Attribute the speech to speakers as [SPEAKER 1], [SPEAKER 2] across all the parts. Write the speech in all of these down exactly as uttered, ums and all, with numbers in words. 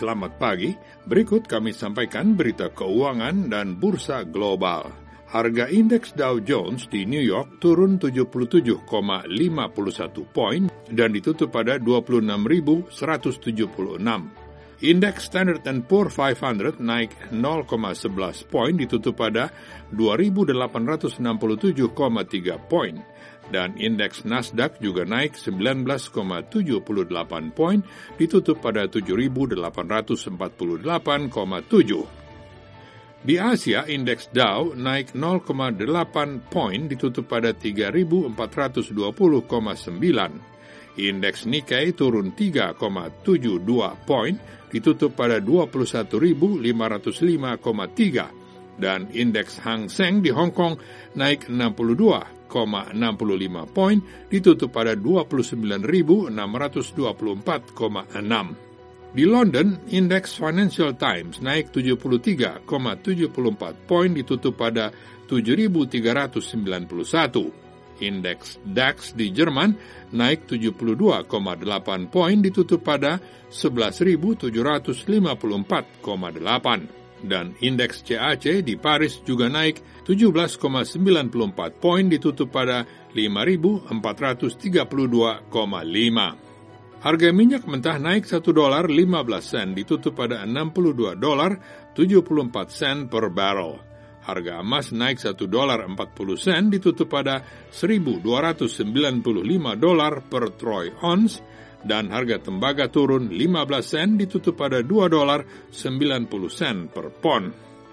[SPEAKER 1] selamat pagi. Berikut kami sampaikan berita keuangan dan bursa global. Harga indeks Dow Jones di New York turun tujuh puluh tujuh koma lima satu poin dan ditutup pada dua puluh enam ribu seratus tujuh puluh enam. Indeks Standard and Poor's lima ratus naik nol koma sebelas poin ditutup pada dua ribu delapan ratus enam puluh tujuh koma tiga poin. Dan indeks Nasdaq juga naik sembilan belas koma tujuh delapan poin, ditutup pada tujuh ribu delapan ratus empat puluh delapan koma tujuh. Di Asia, indeks Dow naik nol koma delapan poin, ditutup pada tiga ribu empat ratus dua puluh koma sembilan. Indeks Nikkei turun tiga koma tujuh dua poin, ditutup pada dua puluh satu ribu lima ratus lima koma tiga. Dan indeks Hang Seng di Hong Kong naik enam puluh dua koma enam lima poin, ditutup pada dua puluh sembilan ribu enam ratus dua puluh empat koma enam. Di London, indeks Financial Times naik tujuh puluh tiga koma tujuh empat poin, ditutup pada tujuh ribu tiga ratus sembilan puluh satu. Indeks DAX di Jerman naik tujuh puluh dua koma delapan poin, ditutup pada sebelas ribu tujuh ratus lima puluh empat koma delapan. Dan indeks C A C di Paris juga naik tujuh belas koma sembilan empat poin, ditutup pada lima ribu empat ratus tiga puluh dua koma lima. Harga minyak mentah naik satu dolar lima belas sen, ditutup pada enam puluh dua dolar tujuh puluh empat sen per barrel. Harga emas naik satu dolar empat puluh sen, ditutup pada seribu dua ratus sembilan puluh lima dolar per troy ounce. Dan harga tembaga turun lima belas sen, ditutup pada dua dolar sembilan puluh sen per pon.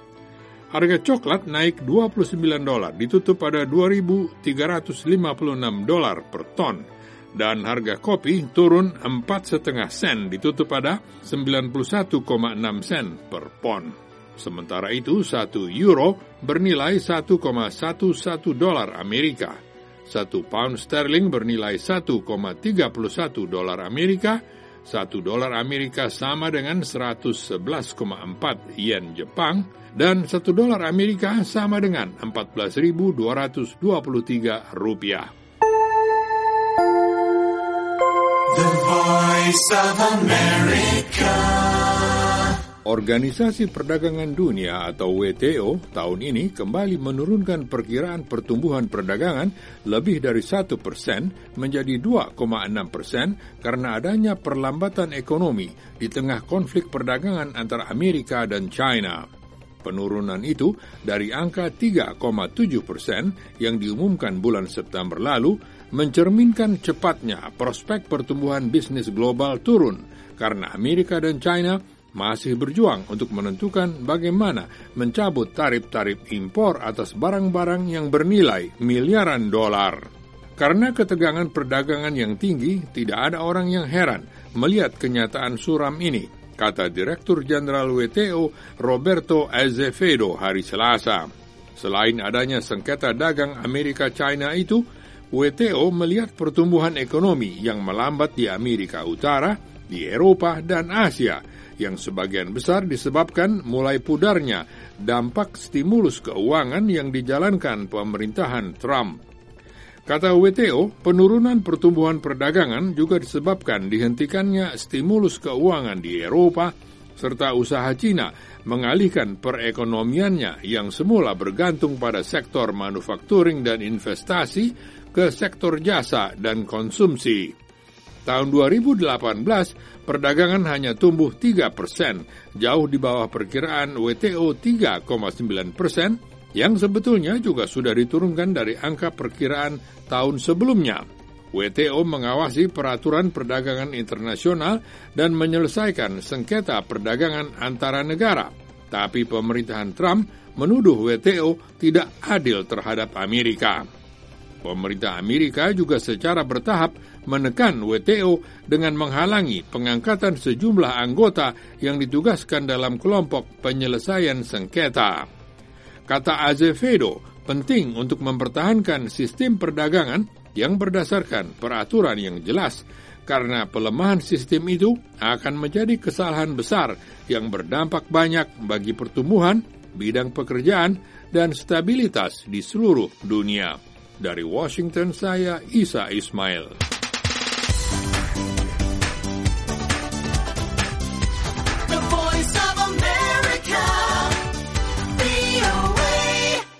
[SPEAKER 1] Harga coklat naik dua puluh sembilan dolar, ditutup pada dua ribu tiga ratus lima puluh enam dolar per ton. Dan harga kopi turun empat koma lima sen, ditutup pada sembilan puluh satu koma enam sen per pon. Sementara itu, satu euro bernilai satu koma satu satu dolar Amerika. Satu pound sterling bernilai satu koma tiga satu dolar Amerika, satu dolar Amerika sama dengan seratus sebelas koma empat yen Jepang, dan satu dolar Amerika sama dengan empat belas ribu dua ratus dua puluh tiga rupiah. The Voice of America. Organisasi Perdagangan Dunia atau W T O tahun ini kembali menurunkan perkiraan pertumbuhan perdagangan lebih dari satu persen menjadi dua koma enam persen karena adanya perlambatan ekonomi di tengah konflik perdagangan antara Amerika dan China. Penurunan itu dari angka tiga koma tujuh persen yang diumumkan bulan September lalu mencerminkan cepatnya prospek pertumbuhan bisnis global turun karena Amerika dan China masih berjuang untuk menentukan bagaimana mencabut tarif-tarif impor atas barang-barang yang bernilai miliaran dolar. Karena ketegangan perdagangan yang tinggi, tidak ada orang yang heran melihat kenyataan suram ini, kata Direktur Jenderal W T O Roberto Azevedo hari Selasa. Selain adanya sengketa dagang Amerika-China itu, W T O melihat pertumbuhan ekonomi yang melambat di Amerika Utara, di Eropa, dan Asia, yang sebagian besar disebabkan mulai pudarnya dampak stimulus keuangan yang dijalankan pemerintahan Trump. Kata W T O, penurunan pertumbuhan perdagangan juga disebabkan dihentikannya stimulus keuangan di Eropa, serta usaha Cina mengalihkan perekonomiannya yang semula bergantung pada sektor manufakturing dan investasi ke sektor jasa dan konsumsi. Tahun dua ribu delapan belas, perdagangan hanya tumbuh tiga persen, jauh di bawah perkiraan W T O tiga koma sembilan persen, yang sebetulnya juga sudah diturunkan dari angka perkiraan tahun sebelumnya. W T O mengawasi peraturan perdagangan internasional dan menyelesaikan sengketa perdagangan antara negara. Tapi pemerintahan Trump menuduh W T O tidak adil terhadap Amerika. Pemerintah Amerika juga secara bertahap menekan W T O dengan menghalangi pengangkatan sejumlah anggota yang ditugaskan dalam kelompok penyelesaian sengketa. Kata Azevedo, penting untuk mempertahankan sistem perdagangan yang berdasarkan peraturan yang jelas, karena pelemahan sistem itu akan menjadi kesalahan besar yang berdampak banyak bagi pertumbuhan, bidang pekerjaan, dan stabilitas di seluruh dunia. Dari Washington, saya Isa Ismail.